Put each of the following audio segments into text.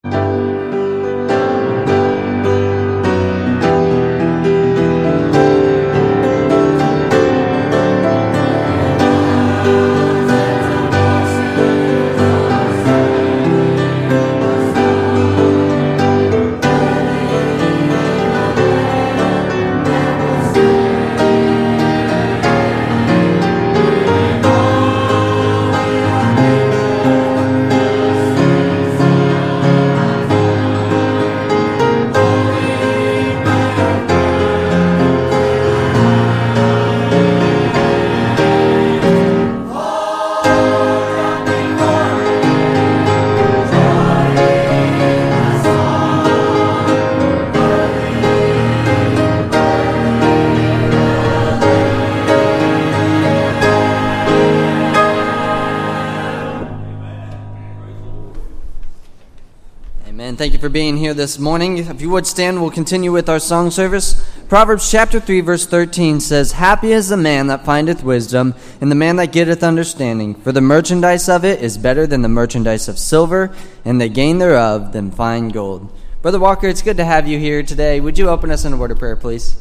Thank you for being here this morning. If you would stand, we'll continue with our song service. Proverbs chapter 3, verse 13 says, "Happy is the man that findeth wisdom, and the man that getteth understanding. For the merchandise of it is better than the merchandise of silver, and the gain thereof than fine gold." Brother Walker, it's good to have you here today. Would you open us in a word of prayer, please?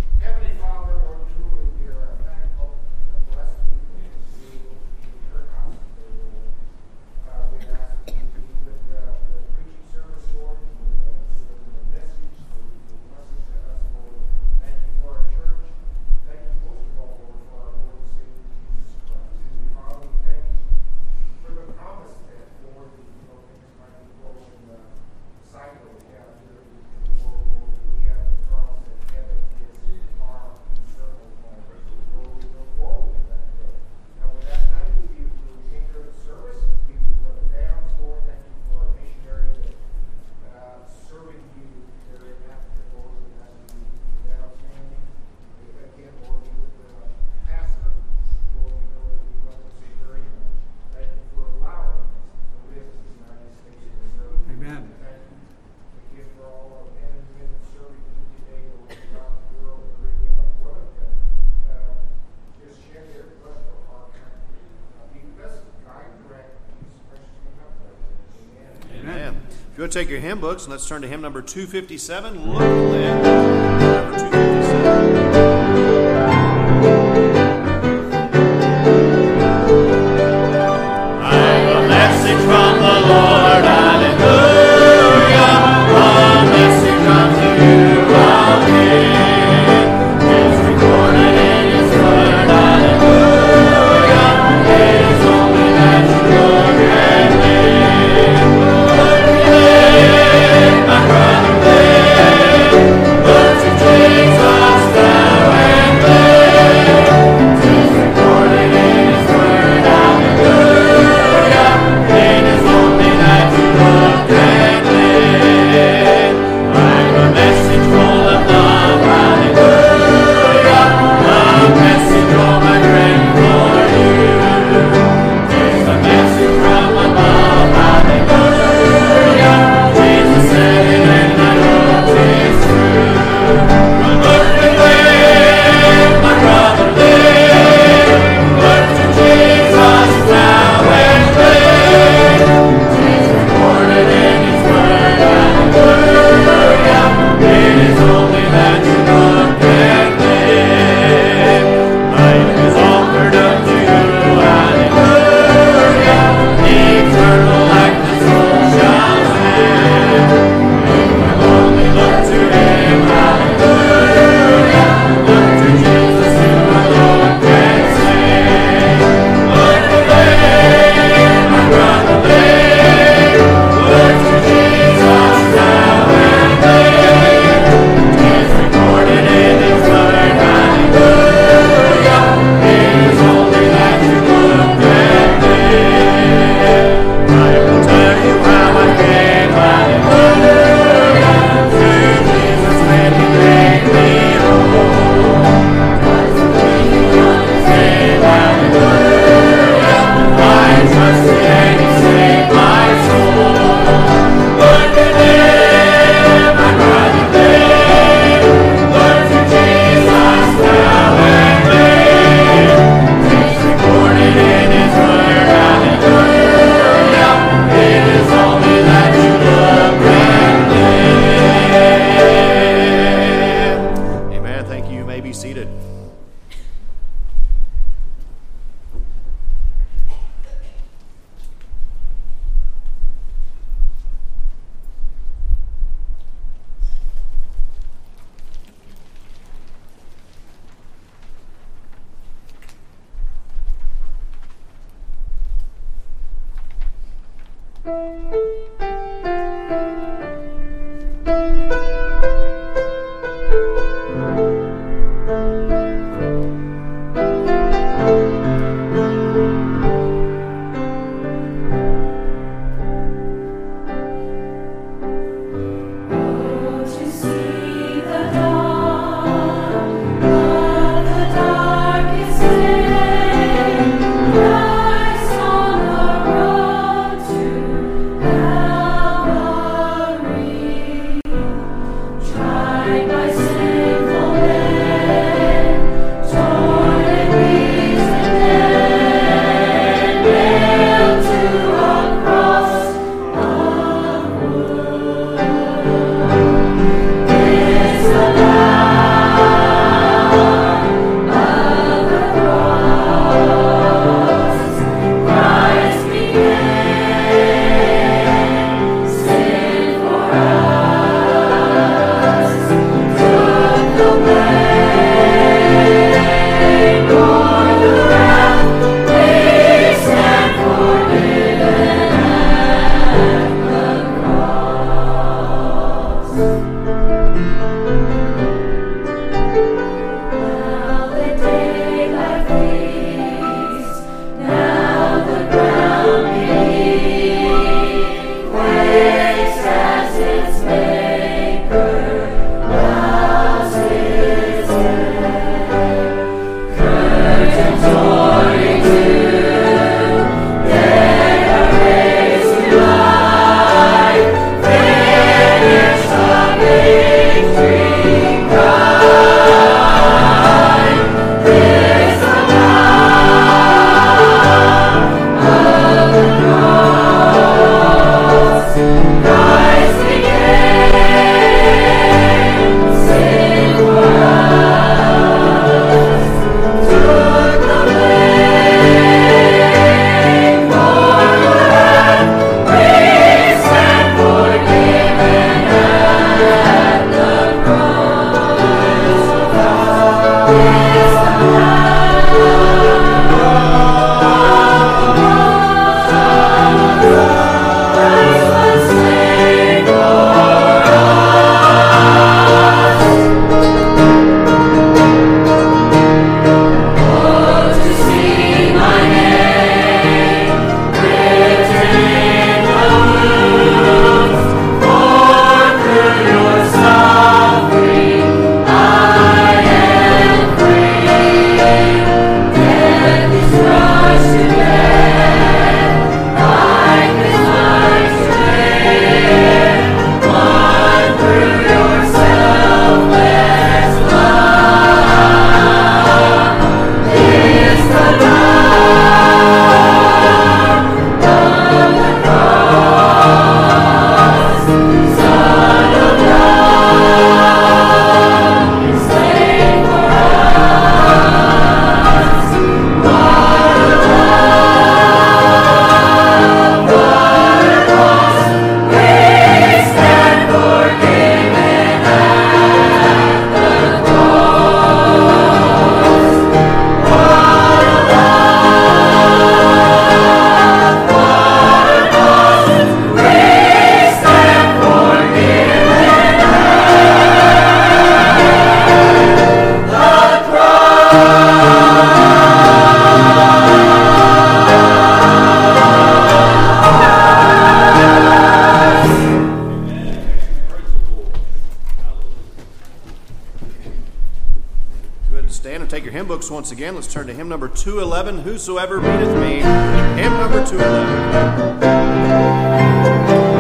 If you want to take your hymn books, and let's turn to hymn number 257, Look Land, number 257. I have a message from the Lord, hallelujah, a message unto you, our King. It's recorded in His word, hallelujah, it is only that you look and live. My brother, look to Jesus, thou and live. 'Tis recorded in His word, hallelujah. It is only that Once again, let's turn to hymn number 211, Whosoever Meeteth Me. Hymn number 211.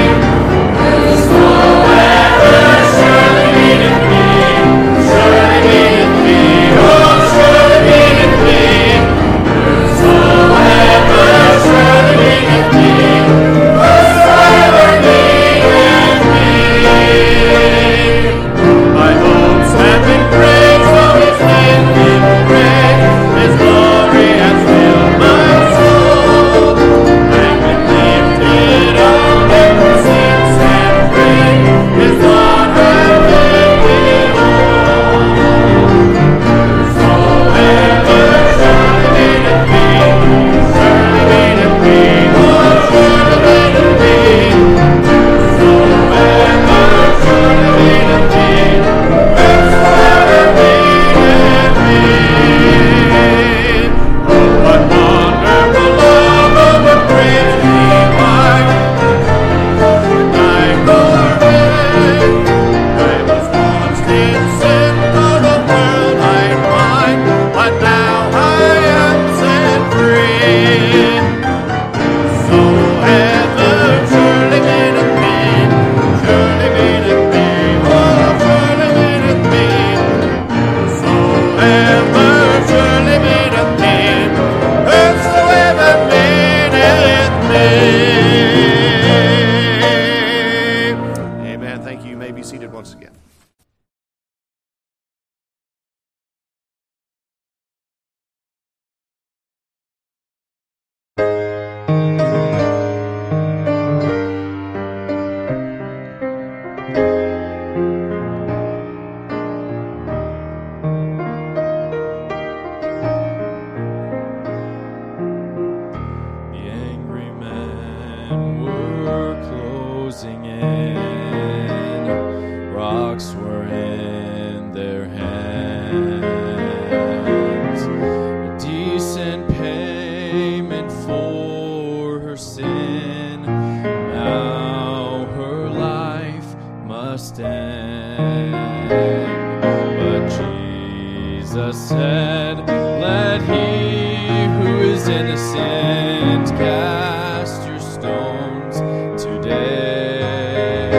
Surely Jesus said, "Let he who is innocent cast your stones today."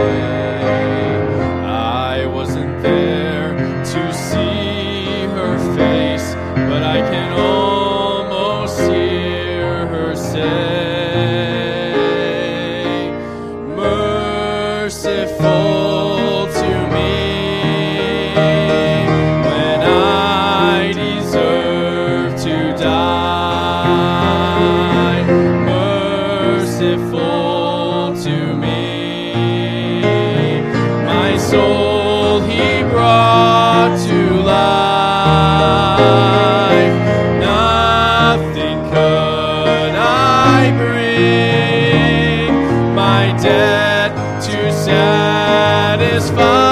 I wasn't there to see her face, but I can almost hear her say, "Merciful to me, when I deserve to die. Merciful to me, my soul he brought to life. Nothing could I bring my debt to satisfy.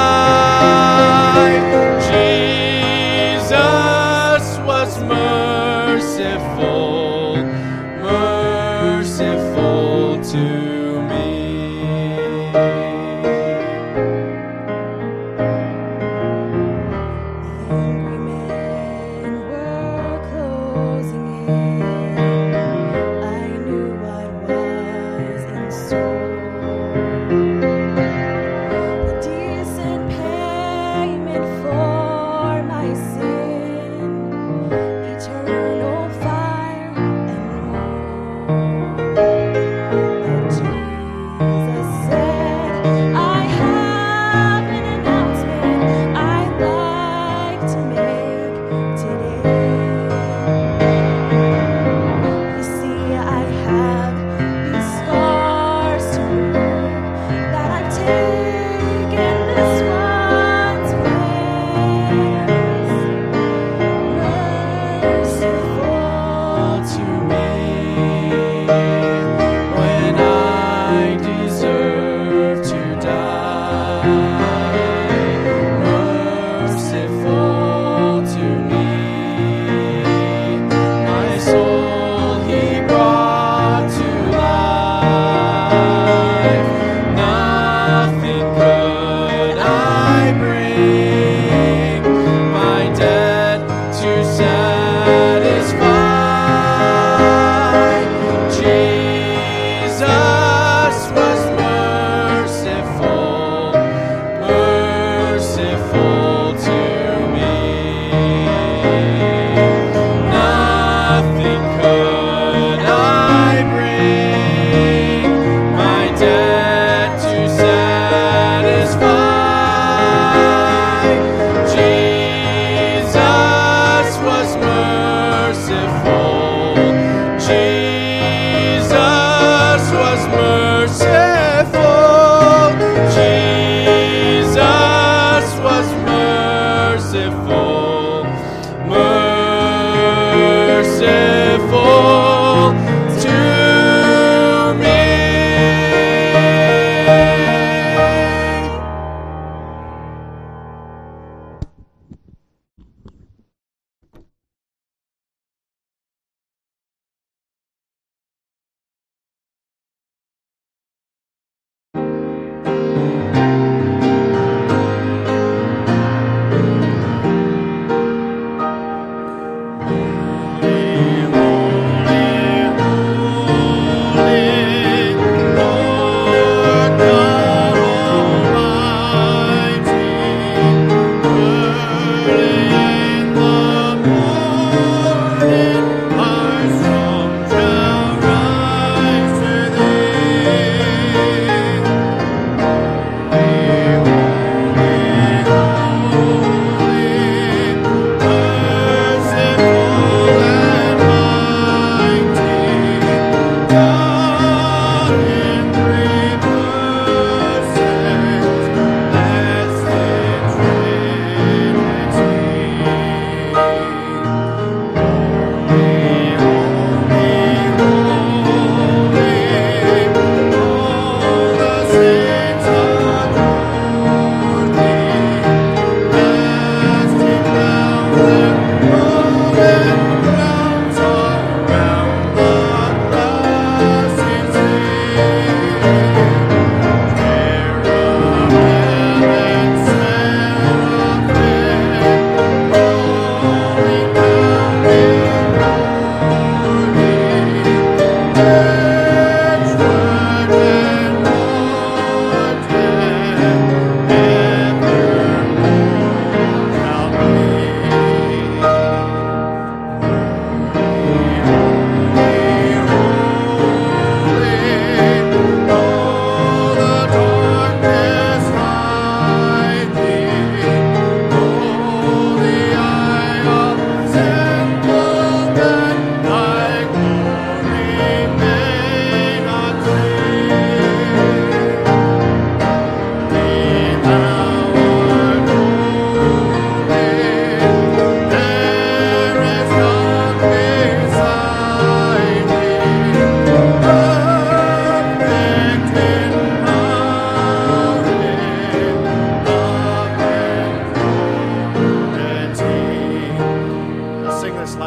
Jesus was merciful, merciful to me. Angry men were closing in. I knew what was in store. The decent payment for my sin, eternal fire and more. But Jesus said, "I have an announcement I'd like to make today.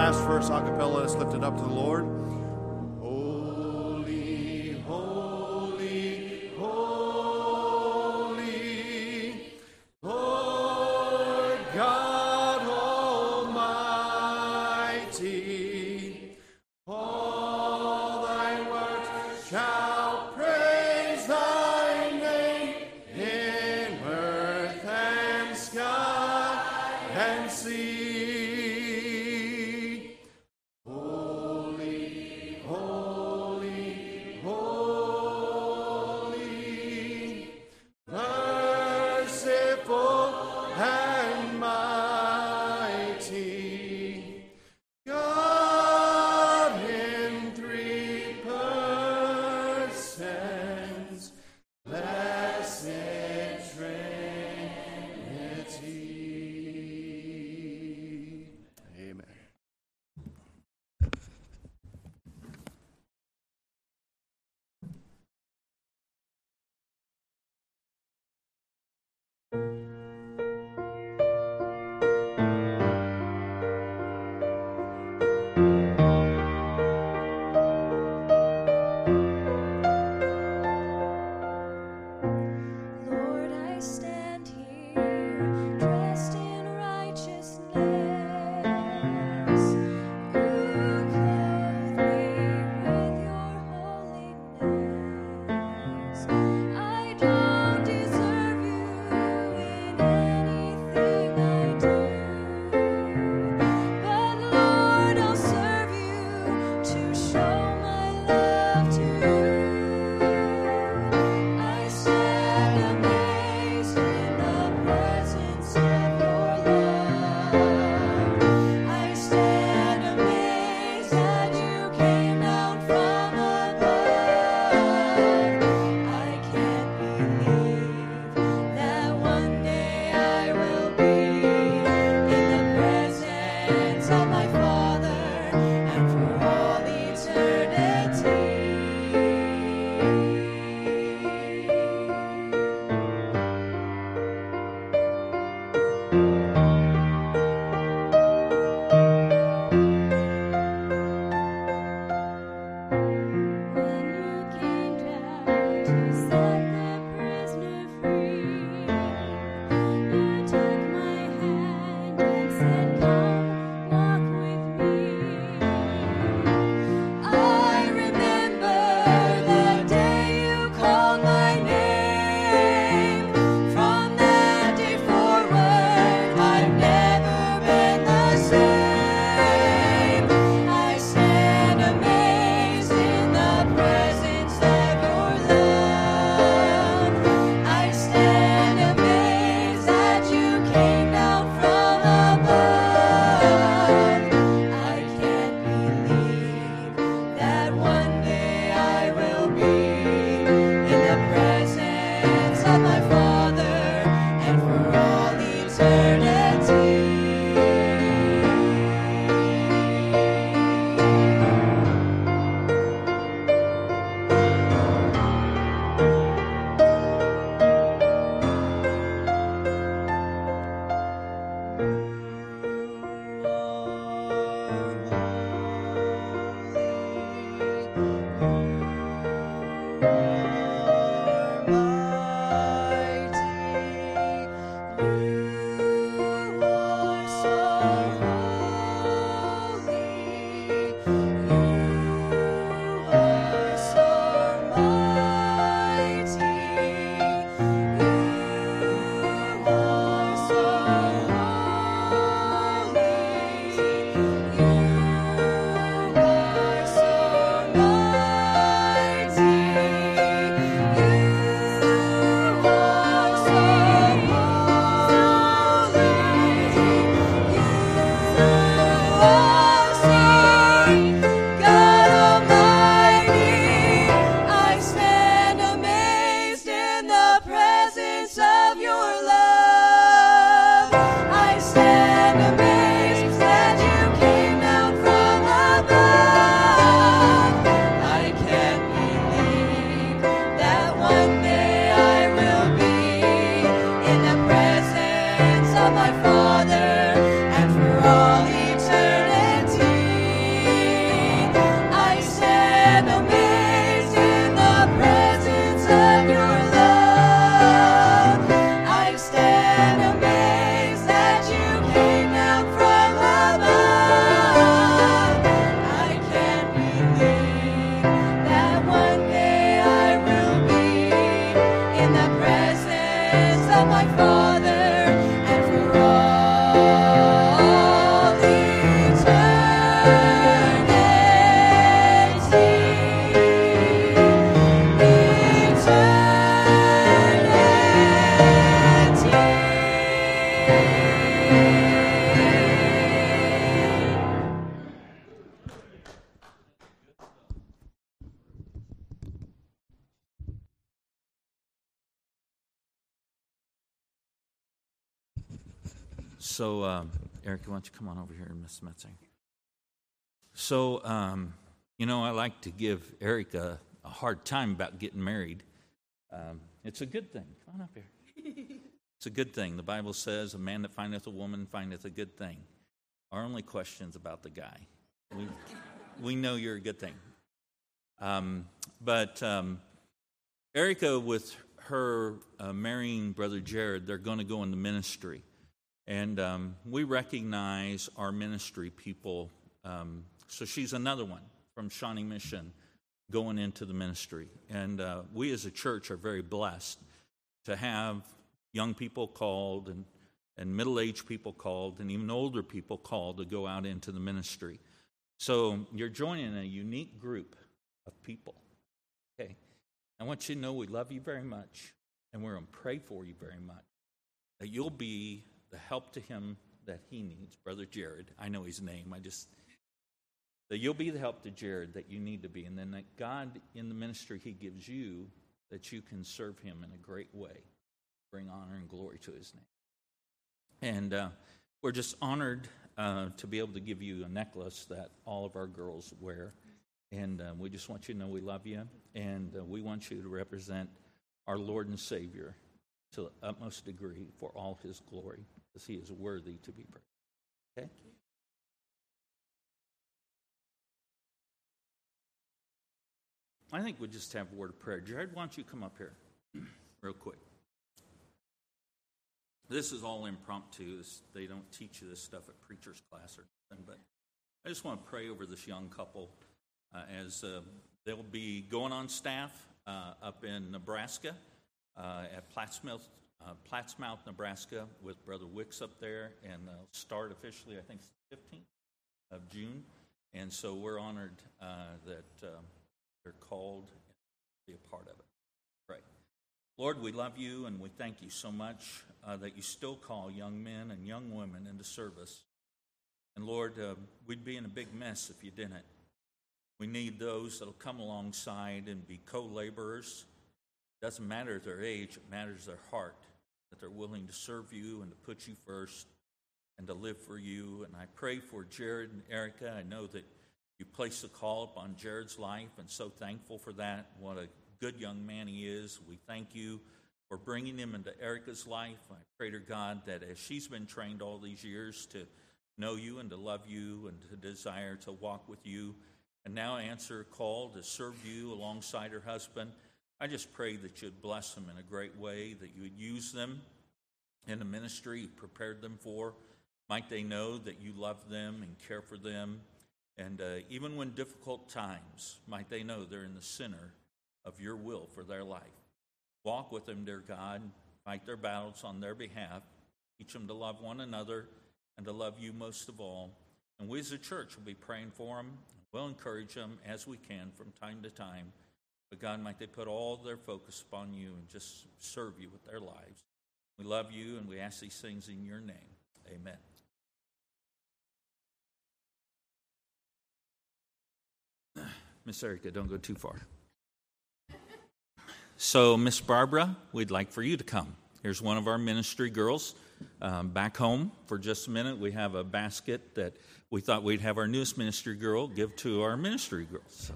last verse a cappella. Let's lift it up to the Lord. Holy, holy, holy, Lord God Almighty. All thy works shall praise thy name in earth and sky and sea. Holy, holy, holy, merciful and mighty, God in 3 persons, blessed Trinity. So, Erica, why don't you come on over here, Miss Metzinger? So, I like to give Erica a hard time about getting married. It's a good thing. Come on up here. It's a good thing. The Bible says, a man that findeth a woman findeth a good thing. Our only question's about the guy. We know you're a good thing. But Erica, with her marrying Brother Jared, they're going to go into ministry. And we recognize our ministry people. So she's another one from Shawnee Mission going into the ministry. And we as a church are very blessed to have young people called and middle-aged people called and even older people called to go out into the ministry. So you're joining a unique group of people. Okay, I want you to know we love you very much, and we're going to pray for you very much, that you'll be the help to him that he needs, Brother Jared. I know his name. That you'll be the help to Jared that you need to be, and then that God, in the ministry he gives you, that you can serve him in a great way, bring honor and glory to his name. And we're just honored to be able to give you a necklace that all of our girls wear. And we just want you to know we love you, and we want you to represent our Lord and Savior to the utmost degree for all his glory, because he is worthy to be praised. Okay? I think we'll just have a word of prayer. Jared, why don't you come up here real quick? This is all impromptu. They don't teach you this stuff at preacher's class or something, but I just want to pray over this young couple as they'll be going on staff up in Nebraska at Plattsmouth, Nebraska, with Brother Wicks up there, and they'll start officially, I think, it's the 15th of June. And so we're honored that they're called and be a part of it. Pray. Lord, we love you, and we thank you so much that you still call young men and young women into service. And Lord, we'd be in a big mess if you didn't. We need those that'll come alongside and be co-laborers. It doesn't matter their age, it matters their heart, that they're willing to serve you and to put you first and to live for you. And I pray for Jared and Erica. I know that you placed the call upon Jared's life, and so thankful for that. What a good young man he is. We thank you for bringing him into Erica's life. I pray to God that as she's been trained all these years to know you and to love you and to desire to walk with you, and now answer a call to serve you alongside her husband, I just pray that you'd bless them in a great way, that you would use them in the ministry you prepared them for. Might they know that you love them and care for them. And even when difficult times, might they know they're in the center of your will for their life. Walk with them, dear God. Fight their battles on their behalf. Teach them to love one another and to love you most of all. And we as a church will be praying for them. We'll encourage them as we can from time to time. But God, might they put all their focus upon you and just serve you with their lives. We love you, and we ask these things in your name. Amen. Miss Erica, don't go too far. So, Miss Barbara, we'd like for you to come. Here's one of our ministry girls back home for just a minute. We have a basket that we thought we'd have our newest ministry girl give to our ministry girls. So,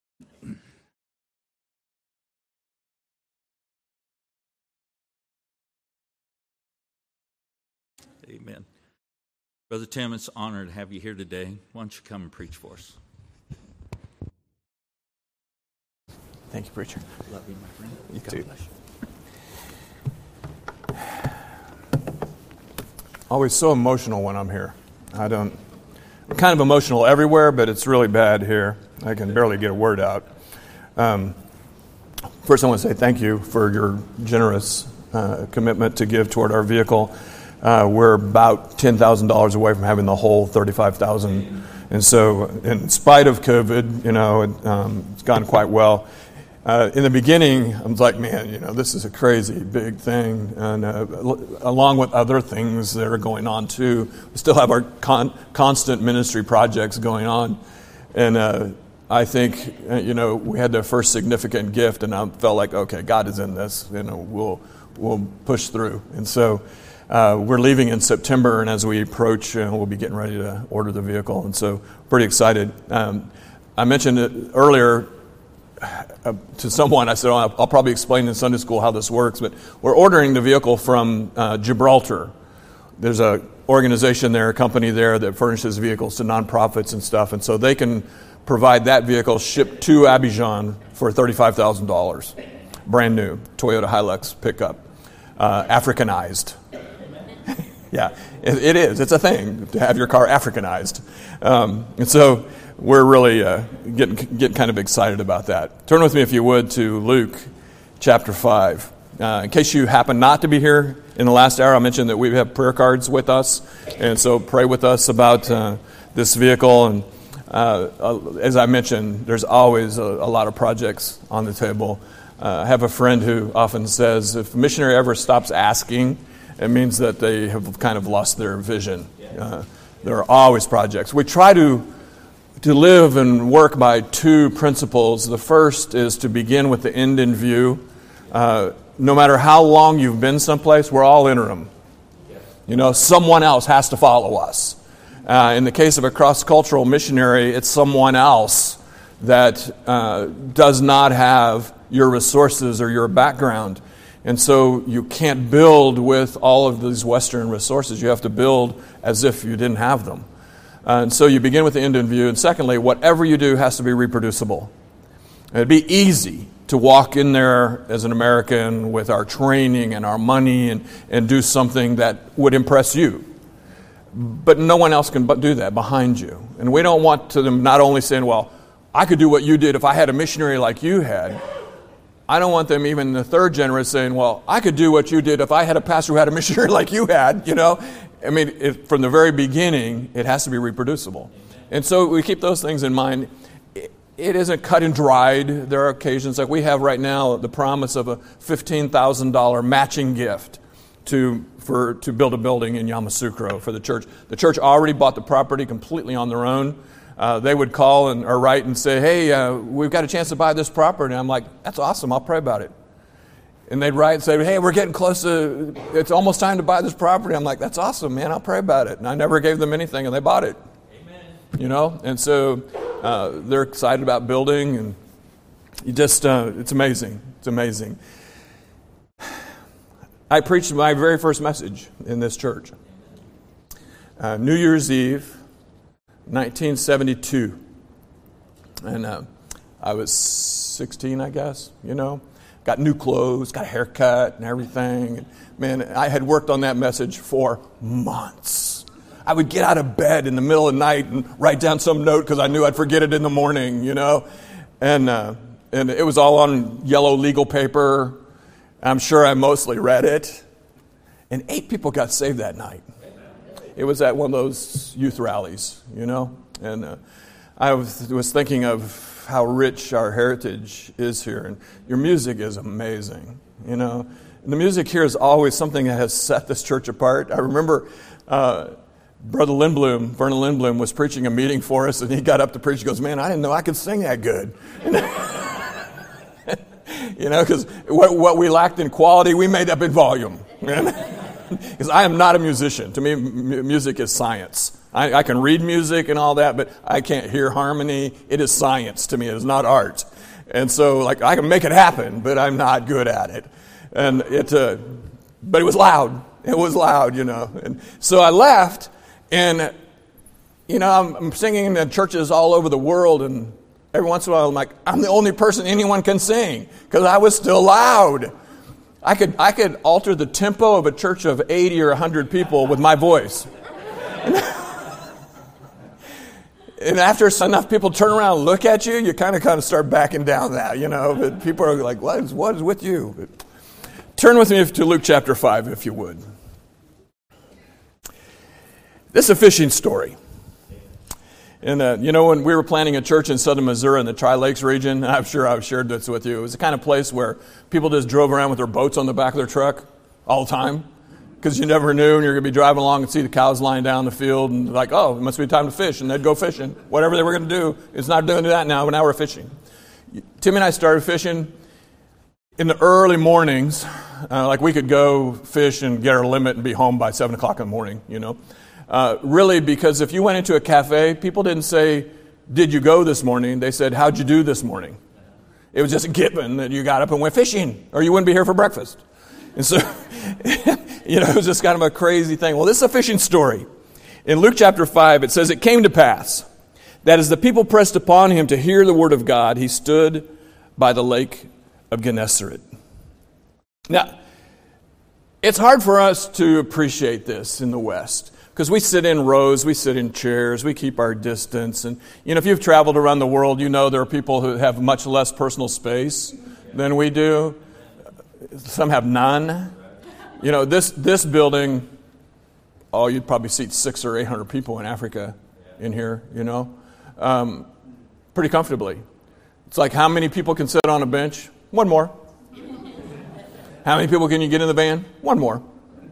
amen. Brother Tim, it's an honor to have you here today. Why don't you come and preach for us? Thank you, preacher. Love you, my friend. You too. Always so emotional when I'm here. I'm kind of emotional everywhere, but it's really bad here. I can barely get a word out. First, I want to say thank you for your generous commitment to give toward our vehicle. We're about $10,000 away from having the whole $35,000, and so, in spite of COVID, it's gone quite well. In the beginning, I was like, man, this is a crazy big thing, and along with other things that are going on too, we still have our constant ministry projects going on, and I think we had the first significant gift, and I felt like, okay, God is in this, we'll push through, and so We're leaving in September, and as we approach, we'll be getting ready to order the vehicle, and so pretty excited. I mentioned it earlier to someone. I said, I'll probably explain in Sunday school how this works, but we're ordering the vehicle from Gibraltar. There's a organization there, a company there that furnishes vehicles to nonprofits and stuff, and so they can provide that vehicle shipped to Abidjan for $35,000. Brand new Toyota Hilux pickup, Africanized. Yeah, it is. It's a thing to have your car Africanized. And so we're really getting kind of excited about that. Turn with me, if you would, to Luke chapter 5. In case you happen not to be here in the last hour, I mentioned that we have prayer cards with us. And so pray with us about this vehicle. And as I mentioned, there's always a lot of projects on the table. I have a friend who often says, if a missionary ever stops asking, it means that they have kind of lost their vision. There are always projects. We try to live and work by two principles. The first is to begin with the end in view. No matter how long you've been someplace, we're all interim. Someone else has to follow us. In the case of a cross-cultural missionary, it's someone else that does not have your resources or your background. And so you can't build with all of these Western resources. You have to build as if you didn't have them. And so you begin with the end in view. And secondly, whatever you do has to be reproducible. It'd be easy to walk in there as an American with our training and our money and do something that would impress you. But no one else can do that behind you. And we don't want to them not only saying, well, I could do what you did if I had a missionary like you had. I don't want them, even the third generation, saying, well, I could do what you did if I had a pastor who had a missionary like you had, I mean, from the very beginning, it has to be reproducible. And so we keep those things in mind. It isn't cut and dried. There are occasions, like we have right now, the promise of a $15,000 matching gift to build a building in Yamoussoukro for the church. The church already bought the property completely on their own. They would call or write and say, hey, we've got a chance to buy this property. And I'm like, that's awesome. I'll pray about it. And they'd write and say, hey, we're getting close to, it's almost time to buy this property. I'm like, that's awesome, man. I'll pray about it. And I never gave them anything, and they bought it. Amen. And so they're excited about building, and it's amazing. It's amazing. I preached my very first message in this church. New Year's Eve, 1972. And I was 16, I guess, Got new clothes, got a haircut and everything. And man, I had worked on that message for months. I would get out of bed in the middle of the night and write down some note because I knew I'd forget it in the morning, And it was all on yellow legal paper. I'm sure I mostly read it. And 8 people got saved that night. It was at one of those youth rallies, And I was thinking of how rich our heritage is here. And your music is amazing, And the music here is always something that has set this church apart. I remember Brother Vernon Lindblom was preaching a meeting for us, and he got up to preach. He goes, man, I didn't know I could sing that good. Because what we lacked in quality, we made up in volume. Because I am not a musician. To me, music is science. I can read music and all that, but I can't hear harmony. It is science to me. It is not art. And so, I can make it happen, but I'm not good at it. And but it was loud. It was loud, And so I left, and, I'm singing in churches all over the world, and every once in a while I'm like, I'm the only person anyone can sing, because I was still loud. I could alter the tempo of a church of 80 or 100 people with my voice. And after enough people turn around and look at you, you kind of start backing down that, But people are like, what is with you? But turn with me to Luke chapter 5, if you would. This is a fishing story. And, when we were planning a church in southern Missouri in the Tri-Lakes region, I'm sure I've shared this with you, it was the kind of place where people just drove around with their boats on the back of their truck all the time. Because you never knew, and you're going to be driving along and see the cows lying down in the field, and like, oh, it must be time to fish, and they'd go fishing. Whatever they were going to do, it's not doing that now, but now we're fishing. Tim and I started fishing in the early mornings. Like we could go fish and get our limit and be home by 7 o'clock in the morning, Really, because if you went into a cafe, people didn't say, did you go this morning? They said, how'd you do this morning? It was just a given that you got up and went fishing, or you wouldn't be here for breakfast. And so, it was just kind of a crazy thing. Well, this is a fishing story. In Luke chapter 5, it says, it came to pass that as the people pressed upon him to hear the word of God, he stood by the lake of Gennesaret. Now, it's hard for us to appreciate this in the West because we sit in rows, we sit in chairs, we keep our distance. And, if you've traveled around the world, there are people who have much less personal space than we do. Some have none. This building, you'd probably seat 600 or 800 people in Africa in here, pretty comfortably. It's like, how many people can sit on a bench? One more. How many people can you get in the van? One more.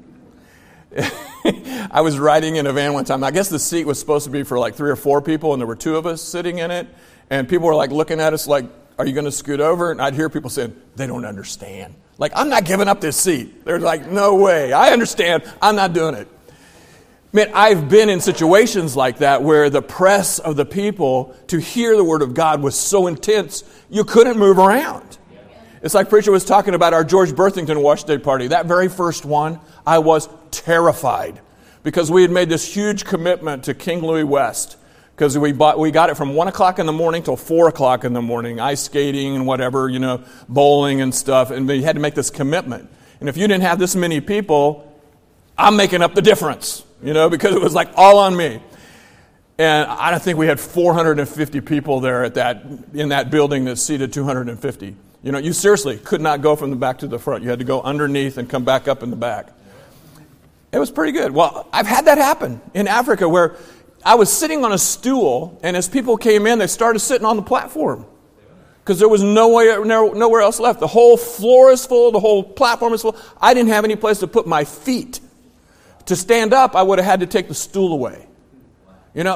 I was riding in a van one time. I guess the seat was supposed to be for like 3 or 4 people, and there were 2 of us sitting in it. And people were like looking at us like, are you going to scoot over? And I'd hear people saying, they don't understand. Like, I'm not giving up this seat. They're like, no way. I understand. I'm not doing it. Man, I've been in situations like that where the press of the people to hear the word of God was so intense, you couldn't move around. It's like preacher was talking about our George Berthington Wash Day party. That very first one, I was terrified because we had made this huge commitment to King Louis West because we got it from 1 o'clock in the morning till 4 o'clock in the morning, ice skating and whatever, bowling and stuff, and we had to make this commitment. And if you didn't have this many people, I'm making up the difference, because it was like all on me. And I don't think we had 450 people there in that building that seated 250. You seriously could not go from the back to the front. You had to go underneath and come back up in the back. It was pretty good. Well, I've had that happen in Africa where I was sitting on a stool, and as people came in, they started sitting on the platform because there was nowhere else left. The whole floor is full. The whole platform is full. I didn't have any place to put my feet. To stand up, I would have had to take the stool away. And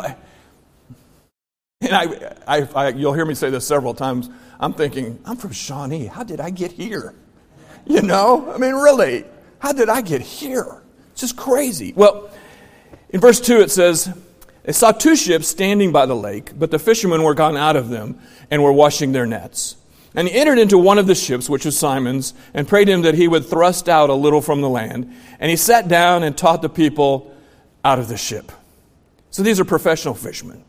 you'll hear me say this several times. I'm thinking, I'm from Shawnee. How did I get here? Really, how did I get here? It's just crazy. Well, in verse 2 it says, they saw 2 ships standing by the lake, but the fishermen were gone out of them and were washing their nets. And he entered into one of the ships, which was Simon's, and prayed him that he would thrust out a little from the land. And he sat down and taught the people out of the ship. So these are professional fishermen.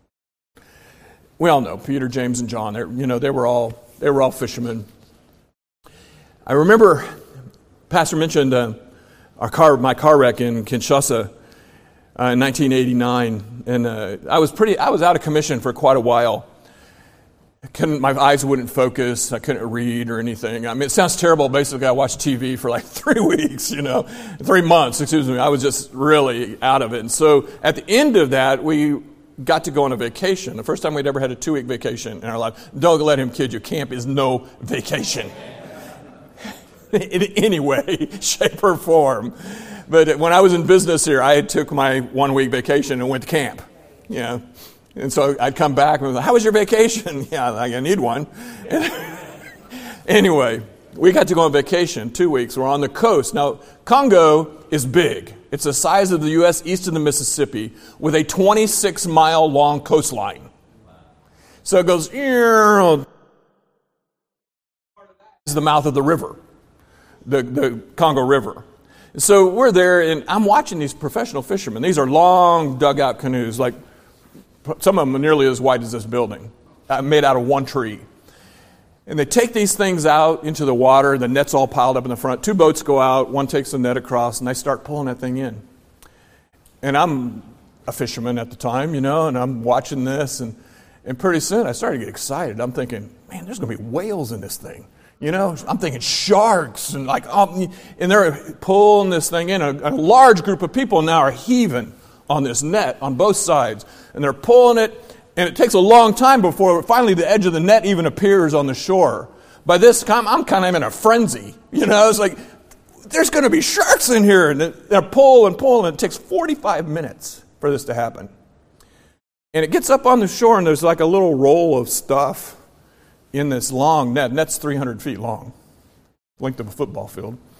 We all know Peter, James, and John. They were all fishermen. I remember Pastor mentioned my car wreck in Kinshasa in 1989, and I was out of commission for quite a while. My eyes wouldn't focus. I couldn't read or anything. It sounds terrible. Basically, I watched TV for like 3 weeks, 3 months, excuse me. I was just really out of it. And so at the end of that, we got to go on a vacation. The first time we'd ever had a 2-week vacation in our life. Don't let him kid you. Camp is no vacation in any way, shape, or form. But when I was in business here, I took my 1-week vacation and went to camp. And so I'd come back and was like, how was your vacation? Yeah, I need one. Anyway, we got to go on vacation 2 weeks. We're on the coast. Now, Congo is big. It's the size of the U.S. east of the Mississippi with a 26-mile long coastline. So it goes, is the mouth of the river, the Congo River. So we're there, and I'm watching these professional fishermen. These are long dugout canoes, like some of them are nearly as wide as this building, made out of one tree. And they take these things out into the water. The net's all piled up in the front. 2 boats go out. One takes the net across, and they start pulling that thing in. And I'm a fisherman at the time, and I'm watching this. And pretty soon I started to get excited. I'm thinking, man, there's going to be whales in this thing. I'm thinking sharks. And they're pulling this thing in. A large group of people now are heaving on this net on both sides. And they're pulling it. And it takes a long time before finally the edge of the net even appears on the shore. By this time, I'm kind of in a frenzy. It's like, there's going to be sharks in here. And they're pulling, and it takes 45 minutes for this to happen. And it gets up on the shore, and there's like a little roll of stuff in this long net. Net's 300 feet long, length of a football field.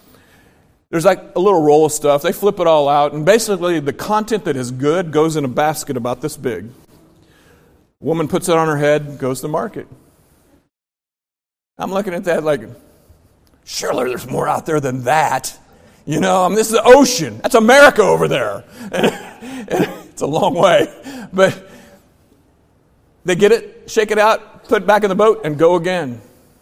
There's like a little roll of stuff. They flip it all out, and basically the content that is good goes in a basket about this big. Woman puts it on her head, goes to the market. I'm looking at that like, surely there's more out there than that. You know, I mean, this is the ocean. That's America over there. And it's a long way. But they get it, shake it out, put it back in the boat, and go again.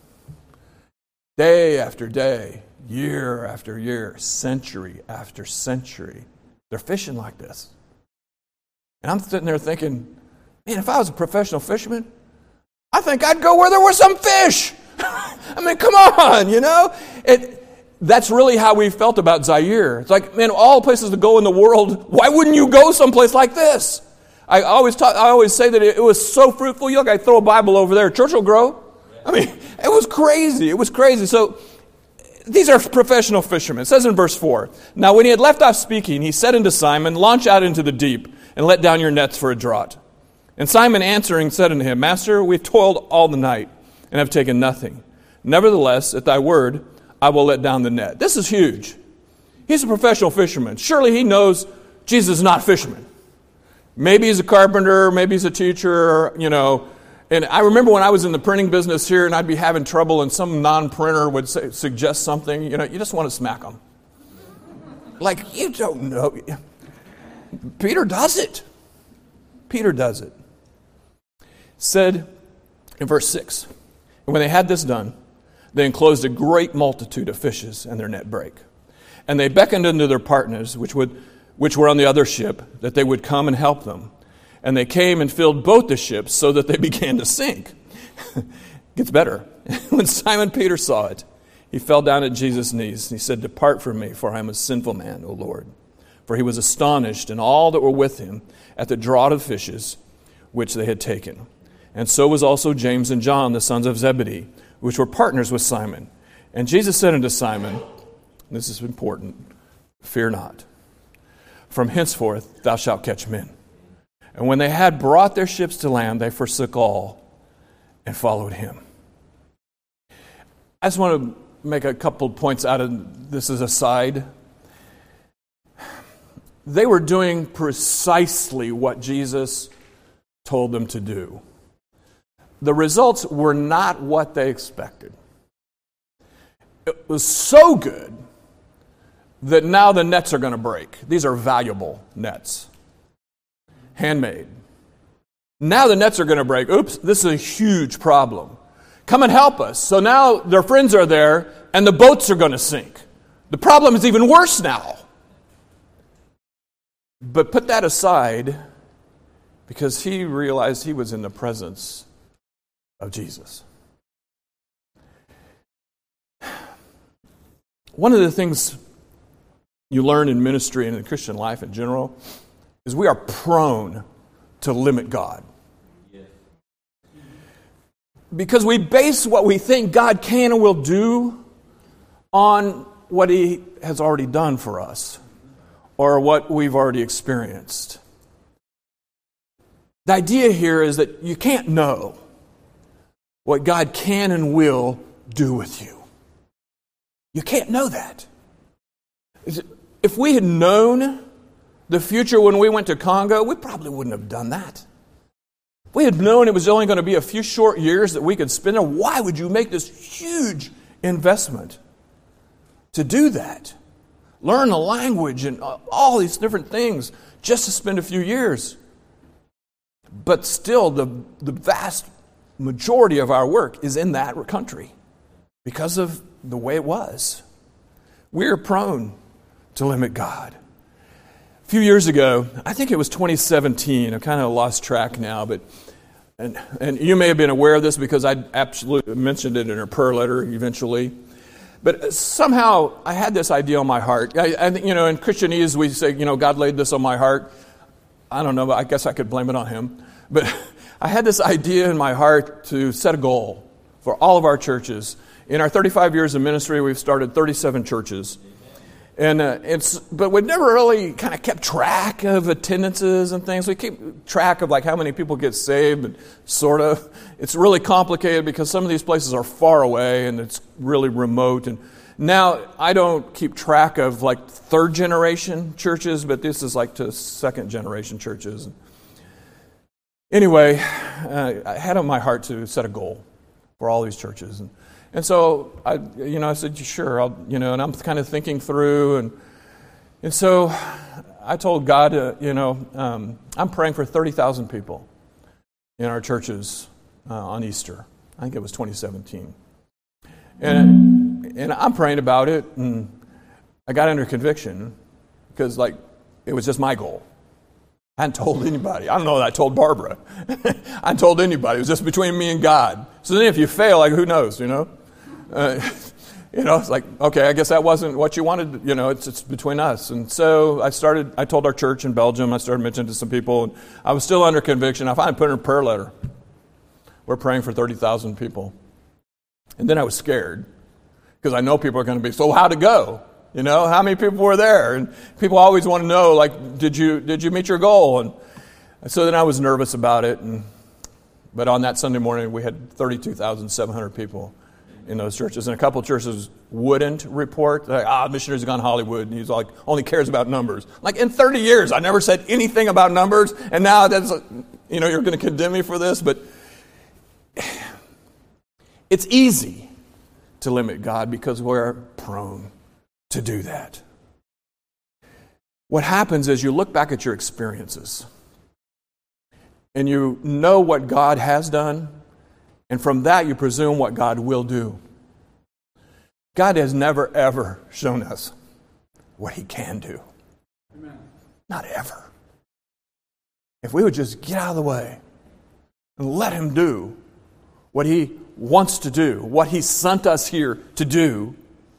Day after day, year after year, century after century. They're fishing like this. And I'm sitting there thinking, man, if I was a professional fisherman, I think I'd go where there were some fish. I mean, come on, you know? That's really how we felt about Zaire. It's like, man, all places to go in the world, why wouldn't you go someplace like this? I always say that it was so fruitful. You look, I throw a Bible over there. Church will grow. I mean, it was crazy. It was crazy. So these are professional fishermen. It says in verse 4, now when he had left off speaking, he said unto Simon, launch out into the deep and let down your nets for a draught. And Simon answering said unto him, Master, we've toiled all the night and have taken nothing. Nevertheless, at thy word, I will let down the net. This is huge. He's a professional fisherman. Surely he knows Jesus is not a fisherman. Maybe he's a carpenter, maybe he's a teacher, you know. And I remember when I was in the printing business here and I'd be having trouble and some non-printer would suggest something, you know, you just want to smack them. Like, you don't know. Peter does it. Peter does it. Said in verse 6, and when they had this done, they enclosed a great multitude of fishes, and their net brake. And they beckoned unto their partners, which were on the other ship, that they would come and help them. And they came and filled both the ships, so that they began to sink. Gets better. When Simon Peter saw it, he fell down at Jesus' knees. And he said, Depart from me, for I am a sinful man, O Lord. For he was astonished, and all that were with him, at the draught of fishes which they had taken. And so was also James and John, the sons of Zebedee, which were partners with Simon. And Jesus said unto Simon, this is important, fear not. From henceforth thou shalt catch men. And when they had brought their ships to land, they forsook all and followed him. I just want to make a couple points out of this as a side. They were doing precisely what Jesus told them to do. The results were not what they expected. It was so good that now the nets are going to break. These are valuable nets. Handmade. Now the nets are going to break. Oops, this is a huge problem. Come and help us. So now their friends are there and the boats are going to sink. The problem is even worse now. But put that aside because he realized he was in the presence of Jesus. One of the things you learn in ministry and in Christian life in general is we are prone to limit God. Because we base what we think God can and will do on what he has already done for us or what we've already experienced. The idea here is that you can't know what God can and will do with you. You can't know that. If we had known the future when we went to Congo, we probably wouldn't have done that. If we had known it was only going to be a few short years that we could spend there, why would you make this huge investment to do that? Learn the language and all these different things just to spend a few years. But still, the vast majority of our work is in that country because of the way it was. We're prone to limit God. A few years ago, I think it was 2017, I've kind of lost track now, but and you may have been aware of this because I absolutely mentioned it in a prayer letter eventually. But somehow I had this idea on my heart. I think, in Christianese we say, God laid this on my heart. I don't know, but I guess I could blame it on him. But I had this idea in my heart to set a goal for all of our churches. In our 35 years of ministry, we've started 37 churches. And but we've never really kind of kept track of attendances and things. We keep track of like how many people get saved, but sort of. It's really complicated because some of these places are far away and it's really remote. Now, I don't keep track of like third generation churches, but this is like to second generation churches. Anyway, I had on my heart to set a goal for all these churches. And so I said, sure, and I'm kind of thinking through. And so I told God, I'm praying for 30,000 people in our churches on Easter. I think it was 2017. And I'm praying about it, and I got under conviction because, it was just my goal. I hadn't told anybody. I don't know that I told Barbara. I hadn't told anybody. It was just between me and God. So then if you fail, who knows, it's like, okay, I guess that wasn't what you wanted, it's between us. And so I told our church in Belgium, I started mentioning to some people, and I was still under conviction. I finally put in a prayer letter. We're praying for 30,000 people. And then I was scared because I know people are going to be, so how'd it go? How many people were there? And people always want to know, did you meet your goal? And so then I was nervous about it. But on that Sunday morning, we had 32,700 people in those churches. And a couple of churches wouldn't report. Missionaries have gone to Hollywood, and he's only cares about numbers. In 30 years, I never said anything about numbers, and now that's, you're going to condemn me for this, but it's easy to limit God because we're prone to do that. What happens is you look back at your experiences and you know what God has done, and from that you presume what God will do. God has never, ever shown us what He can do. Amen. Not ever. If we would just get out of the way and let Him do what He wants to do, what He sent us here to do,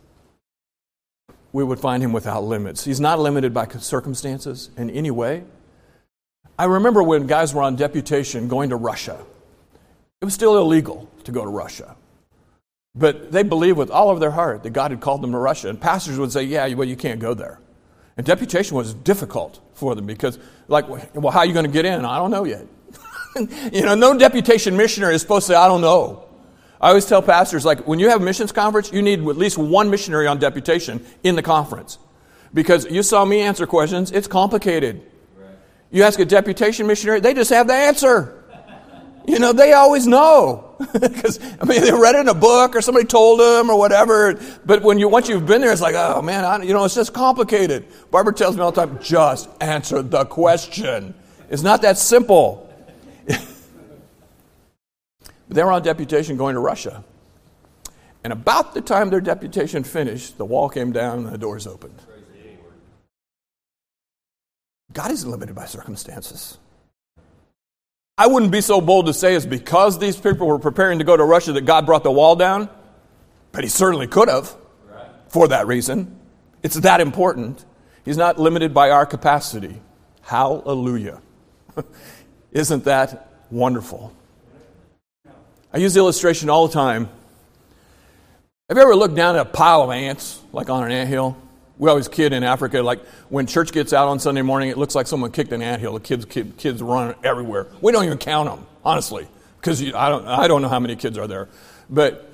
we would find Him without limits. He's not limited by circumstances in any way. I remember when guys were on deputation going to Russia. It was still illegal to go to Russia. But they believed with all of their heart that God had called them to Russia. And pastors would say, you can't go there. And deputation was difficult for them because, how are you going to get in? I don't know yet. No deputation missionary is supposed to say, I don't know. I always tell pastors, when you have a missions conference, you need at least one missionary on deputation in the conference. Because you saw me answer questions, it's complicated. Right. You ask a deputation missionary, they just have the answer. They always know. Because, they read it in a book or somebody told them or whatever. But once you've been there, it's oh man, it's just complicated. Barbara tells me all the time, just answer the question. It's not that simple. They were on deputation going to Russia. And about the time their deputation finished, the wall came down and the doors opened. God isn't limited by circumstances. I wouldn't be so bold to say it's because these people were preparing to go to Russia that God brought the wall down, but He certainly could have for that reason. It's that important. He's not limited by our capacity. Hallelujah. Isn't that wonderful? I use the illustration all the time. Have you ever looked down at a pile of ants, on an anthill? We always kid in Africa, when church gets out on Sunday morning, it looks like someone kicked an anthill. The kids run everywhere. We don't even count them, honestly, because I don't know how many kids are there. But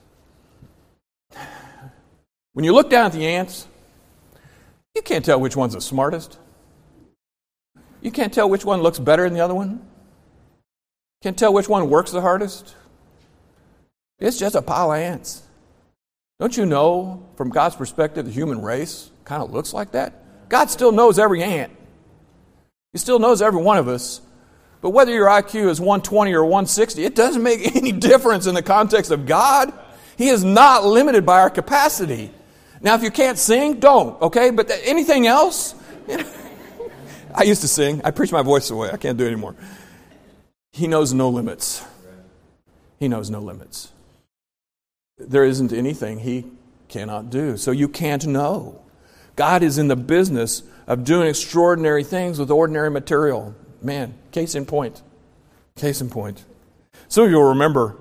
when you look down at the ants, you can't tell which one's the smartest. You can't tell which one looks better than the other one. Can't tell which one works the hardest. It's just a pile of ants. Don't you know, from God's perspective, the human race kind of looks like that? God still knows every ant. He still knows every one of us. But whether your IQ is 120 or 160, it doesn't make any difference in the context of God. He is not limited by our capacity. Now, if you can't sing, don't, okay? But anything else? I used to sing. I preach my voice away. I can't do it anymore. He knows no limits. He knows no limits. There isn't anything He cannot do. So you can't know. God is in the business of doing extraordinary things with ordinary material. Man, case in point. Case in point. Some of you will remember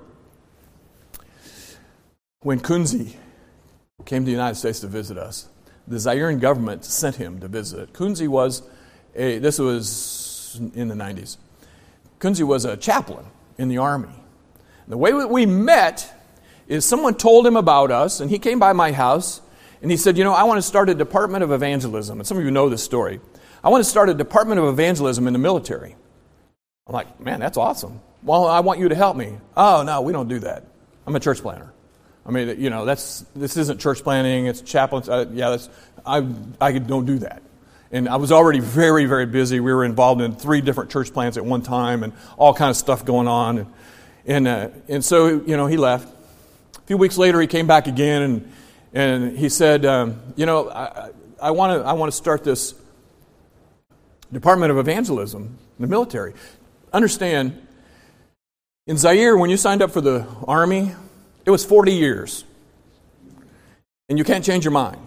when Kunzi came to the United States to visit us. The Zairean government sent him to visit. Kunzi was this was in the 90s. Kunzi was a chaplain in the army. And the way that we met is someone told him about us, and he came by my house, and he said, I want to start a department of evangelism. And some of you know this story. I want to start a department of evangelism in the military. I'm like, man, that's awesome. Well, I want you to help me. Oh, no, we don't do that. I'm a church planner. I mean, this isn't church planning, it's chaplains. I don't do that. And I was already very, very busy. We were involved in 3 different church plants at one time and all kind of stuff going on. And so, he left. A few weeks later, he came back again and he said, I want to start this department of evangelism in the military. Understand, in Zaire, when you signed up for the Army, it was 40 years. And you can't change your mind.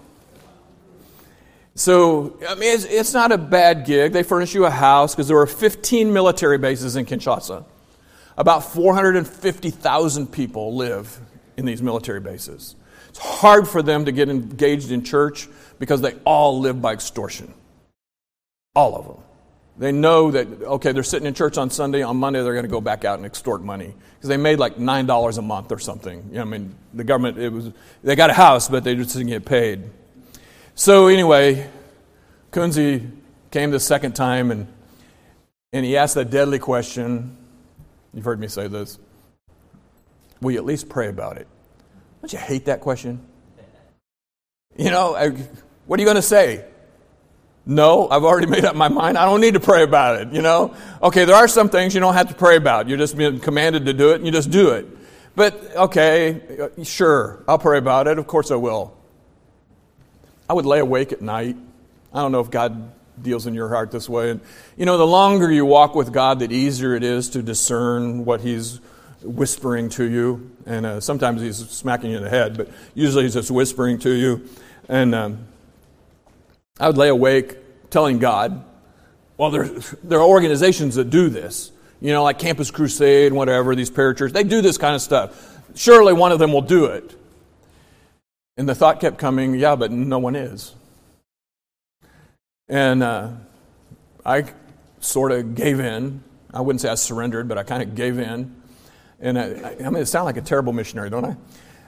So, it's not a bad gig. They furnish you a house because there were 15 military bases in Kinshasa. About 450,000 people live in these military bases. It's hard for them to get engaged in church because they all live by extortion. All of them. They know that, okay, they're sitting in church on Sunday, on Monday they're going to go back out and extort money. Because they made like $9 a month or something. The government, they got a house, but they just didn't get paid. So anyway, Kunzi came the second time and he asked that deadly question. You've heard me say this. Will you at least pray about it? Don't you hate that question? What are you going to say? No, I've already made up my mind. I don't need to pray about it, Okay, there are some things you don't have to pray about. You're just being commanded to do it, and you just do it. But, okay, sure, I'll pray about it. Of course I will. I would lay awake at night. I don't know if God deals in your heart this way. And, the longer you walk with God, the easier it is to discern what He's whispering to you. And sometimes He's smacking you in the head, but usually He's just whispering to you. And I would lay awake telling God, well, there are organizations that do this. Like Campus Crusade and whatever, these parachurches. They do this kind of stuff. Surely one of them will do it. And the thought kept coming, yeah, but no one is. And I sort of gave in. I wouldn't say I surrendered, but I kind of gave in. And I sound like a terrible missionary, don't I?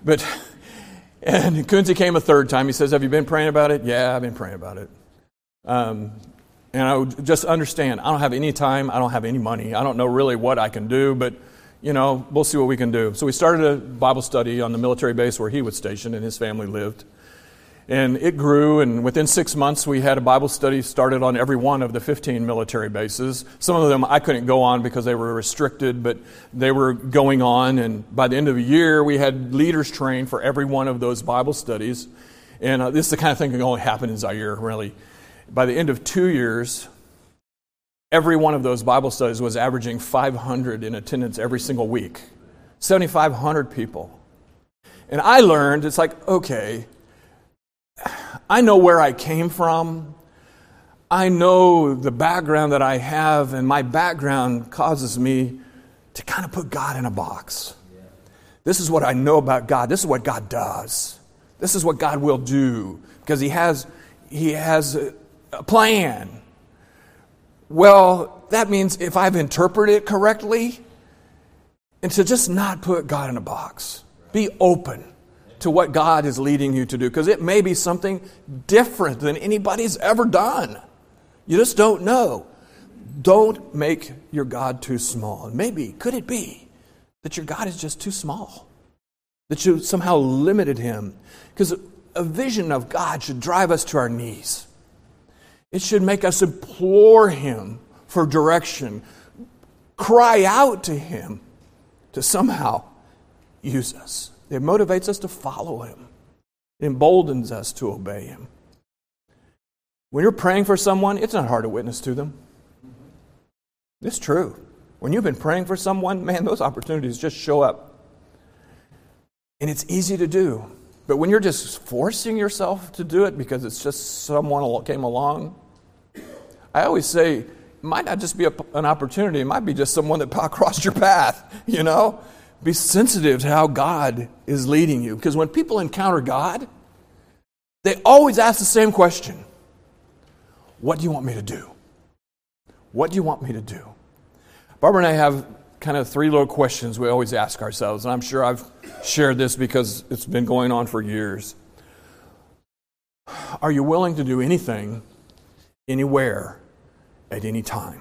And Kunzi came a third time. He says, have you been praying about it? Yeah, I've been praying about it. And I would just understand, I don't have any time. I don't have any money. I don't know really what I can do, but we'll see what we can do. So we started a Bible study on the military base where he was stationed and his family lived. And it grew, and within 6 months we had a Bible study started on every one of the 15 military bases. Some of them I couldn't go on because they were restricted, but they were going on. And by the end of the year, we had leaders trained for every one of those Bible studies. And this is the kind of thing that can only happen in Zaire, really. By the end of 2 years, every one of those Bible studies was averaging 500 in attendance every single week. 7,500 people. And I learned, it's like, okay, I know where I came from. I know the background that I have, and my background causes me to kind of put God in a box. This is what I know about God. This is what God does. This is what God will do, because He has a plan. Well, that means if I've interpreted it correctly, and to just not put God in a box. Be open to what God is leading you to do, because it may be something different than anybody's ever done. You just don't know. Don't make your God too small. And maybe, could it be that your God is just too small? That you somehow limited Him? Because a vision of God should drive us to our knees. It should make us implore Him for direction. Cry out to Him to somehow use us. It motivates us to follow Him. It emboldens us to obey Him. When you're praying for someone, it's not hard to witness to them. It's true. When you've been praying for someone, man, those opportunities just show up. And it's easy to do. But when you're just forcing yourself to do it because it's just someone came along, I always say, it might not just be an opportunity, it might be just someone that crossed your path, Be sensitive to how God is leading you. Because when people encounter God, they always ask the same question. What do you want me to do? What do you want me to do? Barbara and I have kind of 3 little questions we always ask ourselves, and I'm sure I've shared this because it's been going on for years. Are you willing to do anything, anywhere, at any time?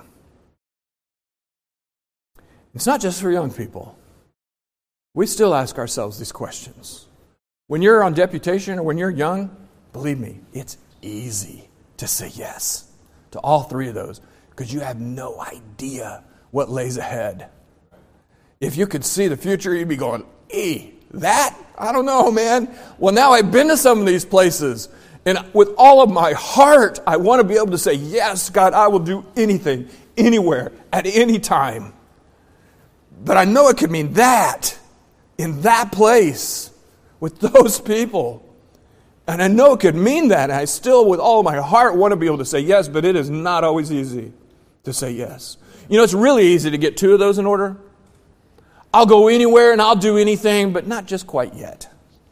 It's not just for young people. We still ask ourselves these questions. When you're on deputation or when you're young, believe me, it's easy to say yes to all 3 of those because you have no idea what lays ahead. If you could see the future, you'd be going, that? I don't know, man. Well, now I've been to some of these places, and with all of my heart, I want to be able to say, yes, God, I will do anything, anywhere, at any time. But I know it could mean that, in that place, with those people. And I know it could mean that, and I still, with all of my heart, want to be able to say yes, but it is not always easy to say yes. You know, it's really easy to get 2 of those in order. I'll go anywhere and I'll do anything, but not just quite yet.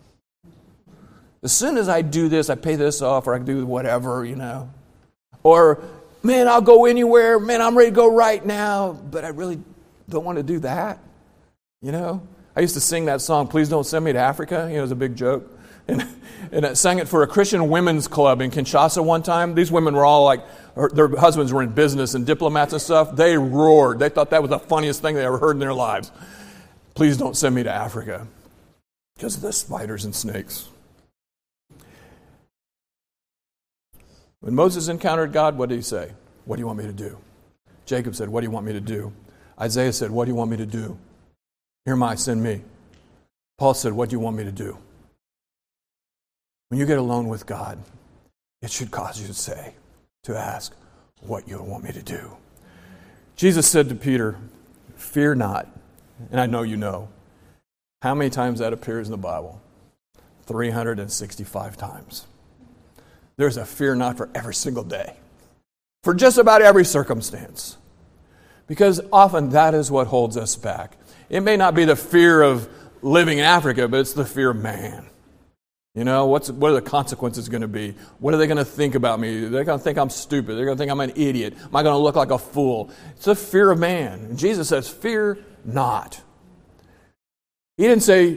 As soon as I do this, I pay this off, or I do whatever, you know. Or, man, I'll go anywhere. Man, I'm ready to go right now, but I really don't want to do that, you know. I used to sing that song, Please Don't Send Me to Africa. You know, it was a big joke. And I sang it for a Christian women's club in Kinshasa one time. These women were all like, their husbands were in business and diplomats and stuff. They roared. They thought that was the funniest thing they ever heard in their lives. Please don't send me to Africa because of the spiders and snakes. When Moses encountered God, what did he say? What do you want me to do? Jacob said, what do you want me to do? Isaiah said, what do you want me to do? Here am I, send me. Paul said, what do you want me to do? When you get alone with God, it should cause you to ask, what you want me to do. Jesus said to Peter, fear not. And I know you know. How many times that appears in the Bible? 365 times. There's a fear not for every single day. For just about every circumstance. Because often that is what holds us back. It may not be the fear of living in Africa, but it's the fear of man. You know, what are the consequences going to be? What are they going to think about me? They're going to think I'm stupid. They're going to think I'm an idiot. Am I going to look like a fool? It's the fear of man. And Jesus says, fear not. He didn't say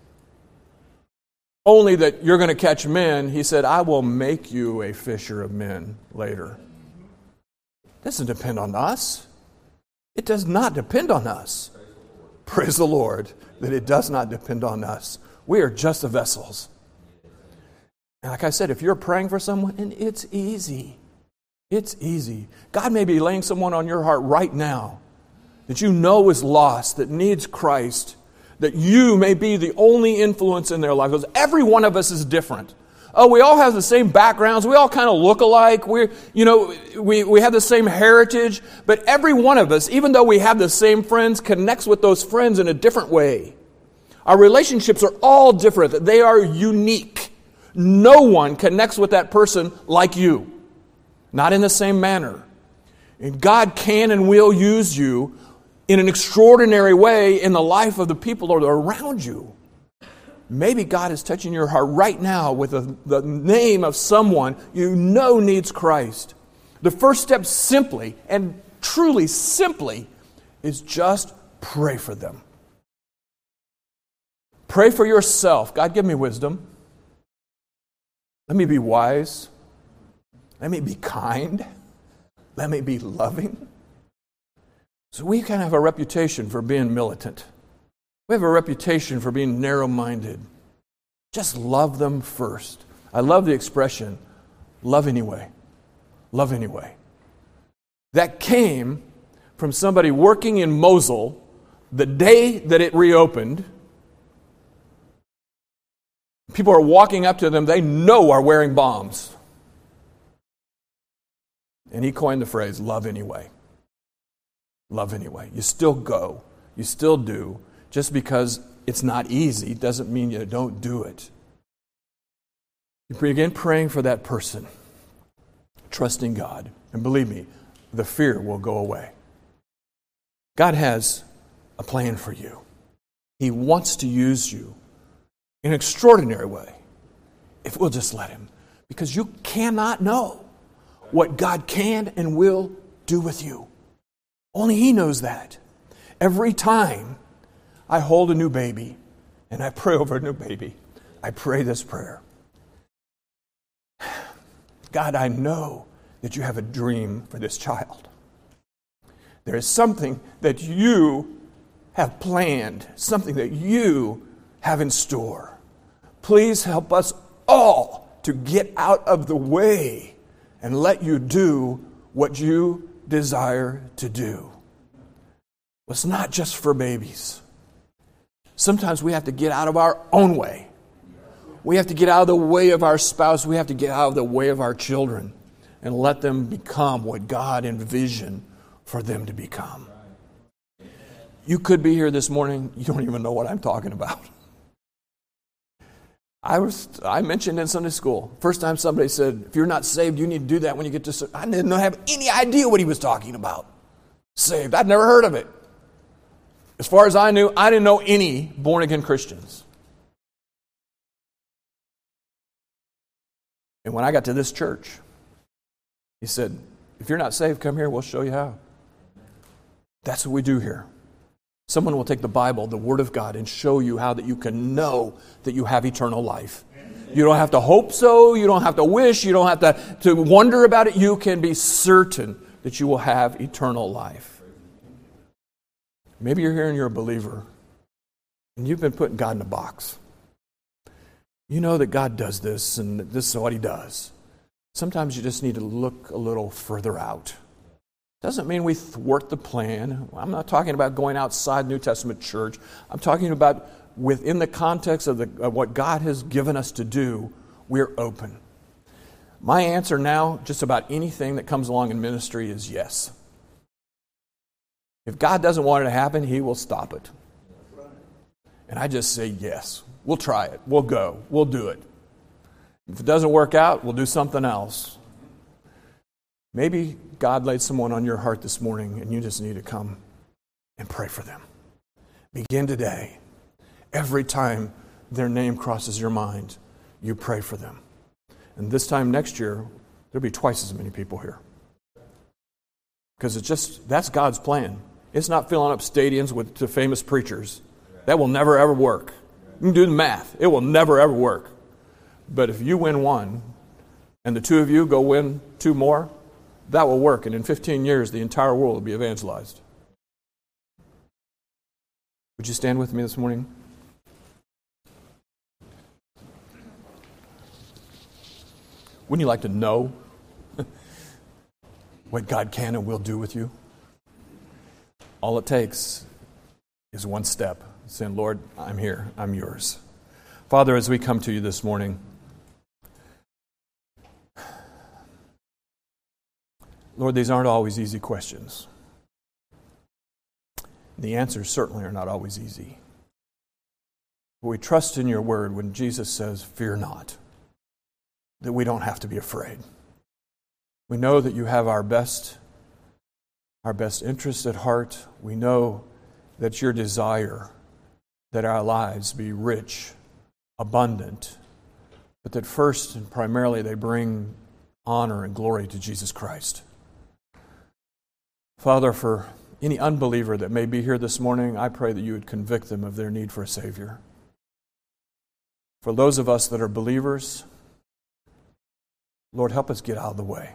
only that you're going to catch men. He said, I will make you a fisher of men later. It doesn't depend on us. It does not depend on us. Praise the Lord that it does not depend on us. We are just the vessels. And like I said, if you're praying for someone, and it's easy. It's easy. God may be laying someone on your heart right now that you know is lost, that needs Christ, that you may be the only influence in their life. Because every one of us is different. Oh, we all have the same backgrounds. We all kind of look alike. We have the same heritage. But every one of us, even though we have the same friends, connects with those friends in a different way. Our relationships are all different. They are unique. No one connects with that person like you. Not in the same manner. And God can and will use you in an extraordinary way in the life of the people that are around you. Maybe God is touching your heart right now with the name of someone you know needs Christ. The first step simply, and truly simply, is just pray for them. Pray for yourself. God, give me wisdom. Let me be wise. Let me be kind. Let me be loving. So we kind of have a reputation for being militant. We have a reputation for being narrow-minded. Just love them first. I love the expression, love anyway. Love anyway. That came from somebody working in Mosul the day that it reopened. People are walking up to them they know are wearing bombs. And he coined the phrase, love anyway. Love anyway. You still go. You still do. Just because it's not easy doesn't mean you don't do it. You begin praying for that person, trusting God. And believe me, the fear will go away. God has a plan for you. He wants to use you in an extraordinary way if we'll just let Him. Because you cannot know what God can and will do with you. Only He knows that. Every time I hold a new baby and I pray over a new baby, I pray this prayer. God, I know that you have a dream for this child. There is something that you have planned, something that you have in store. Please help us all to get out of the way and let you do what you desire to do. It's not just for babies. Sometimes we have to get out of our own way. We have to get out of the way of our spouse. We have to get out of the way of our children and let them become what God envisioned for them to become. You could be here this morning. You don't even know what I'm talking about. I mentioned in Sunday school, first time somebody said, if you're not saved, you need to do that when you get to... I didn't have any idea what he was talking about. Saved. I'd never heard of it. As far as I knew, I didn't know any born-again Christians. And when I got to this church, he said, if you're not saved, come here, we'll show you how. That's what we do here. Someone will take the Bible, the Word of God, and show you how that you can know that you have eternal life. You don't have to hope so. You don't have to wish. You don't have to wonder about it. You can be certain that you will have eternal life. Maybe you're here and you're a believer, and you've been putting God in a box. You know that God does this, and this is what He does. Sometimes you just need to look a little further out. Doesn't mean we thwart the plan. I'm not talking about going outside New Testament church. I'm talking about within the context of what God has given us to do, we're open. My answer now, just about anything that comes along in ministry, is yes. If God doesn't want it to happen, He will stop it. And I just say yes. We'll try it. We'll go. We'll do it. If it doesn't work out, we'll do something else. Maybe God laid someone on your heart this morning and you just need to come and pray for them. Begin today. Every time their name crosses your mind, you pray for them. And this time next year, there'll be twice as many people here. Because that's God's plan. It's not filling up stadiums to famous preachers. That will never, ever work. You can do the math. It will never, ever work. But if you win one, and the two of you go win two more, that will work. And in 15 years, the entire world will be evangelized. Would you stand with me this morning? Wouldn't you like to know what God can and will do with you? All it takes is one step. Saying, Lord, I'm here. I'm yours. Father, as we come to you this morning, Lord, these aren't always easy questions. The answers certainly are not always easy. But we trust in your word when Jesus says, fear not, that we don't have to be afraid. We know that you have our best interest at heart. We know that your desire that our lives be rich, abundant, but that first and primarily they bring honor and glory to Jesus Christ. Father, for any unbeliever that may be here this morning, I pray that you would convict them of their need for a Savior. For those of us that are believers, Lord, help us get out of the way.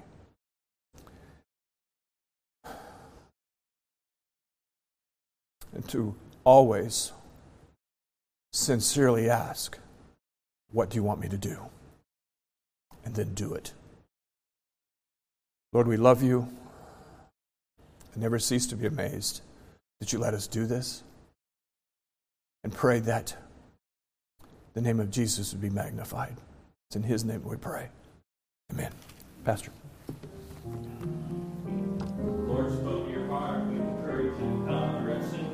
And to always sincerely ask, what do you want me to do? And then do it. Lord, we love you. I never cease to be amazed that you let us do this. And pray that the name of Jesus would be magnified. It's in His name we pray. Amen. Pastor. Lord spoke to your heart. We encourage you to come and sing.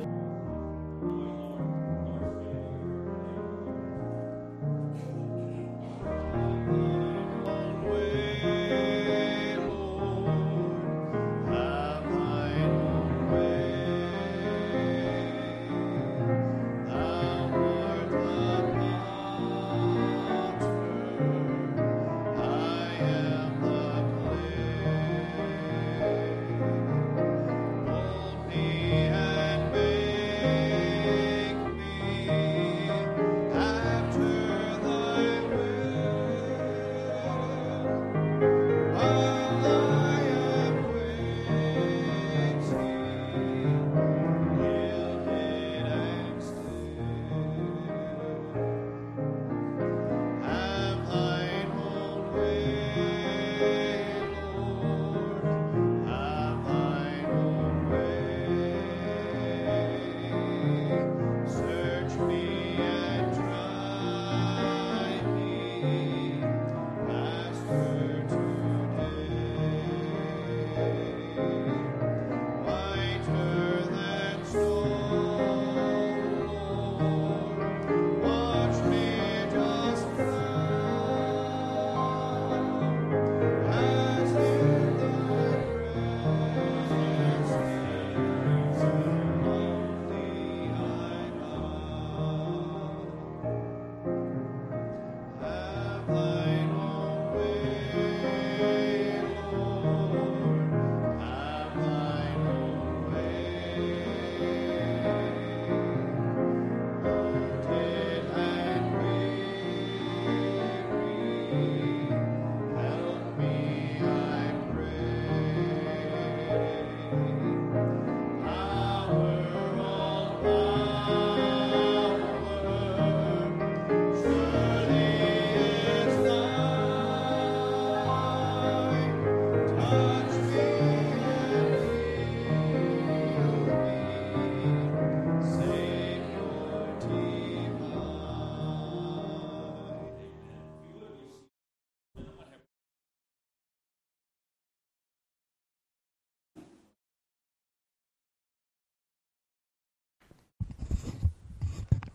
I am the clay.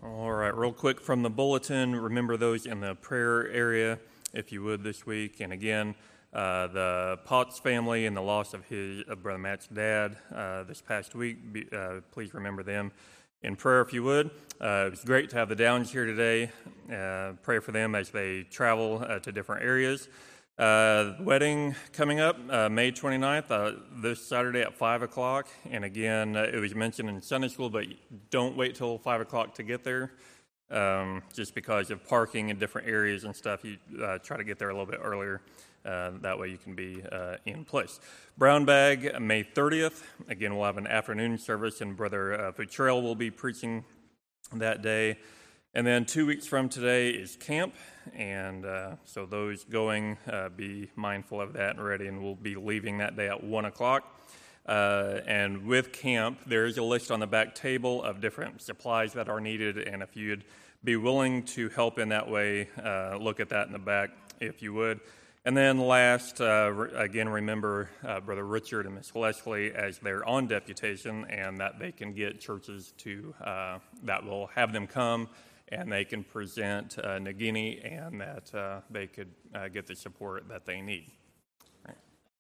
All right, real quick from the bulletin, remember those in the prayer area, if you would, this week. And again, the Potts family and the loss of his Brother Matt's dad this past week, please remember them in prayer, if you would. It was great to have the Downs here today. Pray for them as they travel to different areas. Wedding coming up May 29th, this Saturday at 5 o'clock. And again, it was mentioned in Sunday school, but don't wait till 5 o'clock to get there. Just because of parking in different areas and stuff, you try to get there a little bit earlier. That way you can be in place. Brown Bag, May 30th. Again, we'll have an afternoon service, and Brother Futrell will be preaching that day. And then 2 weeks from today is camp, and so those going, be mindful of that and ready, and we'll be leaving that day at 1 o'clock. And with camp, there is a list on the back table of different supplies that are needed, and if you'd be willing to help in that way, look at that in the back if you would. And then last, again, remember Brother Richard and Miss Leslie as they're on deputation, and that they can get churches to that will have them come, and they can present Nagini, and that they could get the support that they need. Right.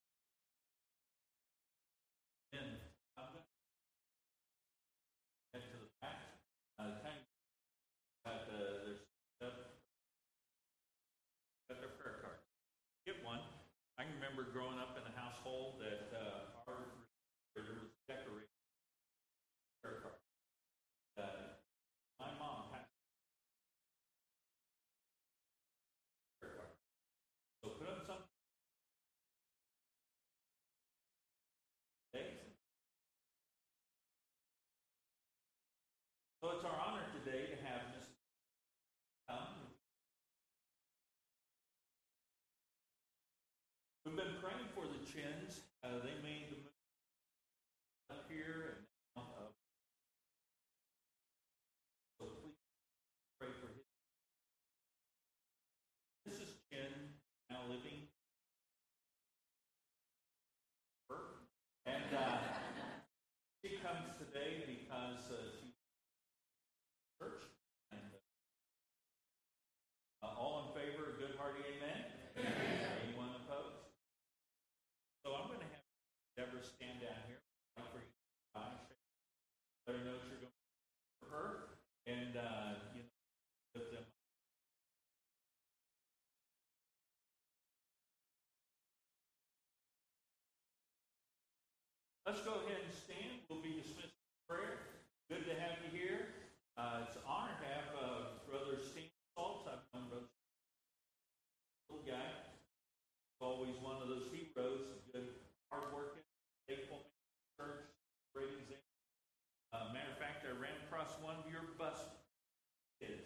Get one. I can remember growing up in a household that our refrigerator was decorated with prayer cards. My mom had prayer cards. So put up some days. So it's our honor today to have Mrs. come. We've been praying for the Chins. They made the move up here, and now, so please pray for him. Mrs. Chin, now living, and she comes today because she's church, and all in favor, a good hearty amen. Anyone opposed? So I'm going to have Deborah stand down here for you. Let her know you're going for her, and with them. Let's go ahead and stand. We'll be dismissed in prayer. Good to have you here. It's an honor to have Brother Steve Saltz. I've known Brother little guy. Always one of those heroes, good, hard-working, faithful church, great example. Matter of fact, I ran across one of your bus kids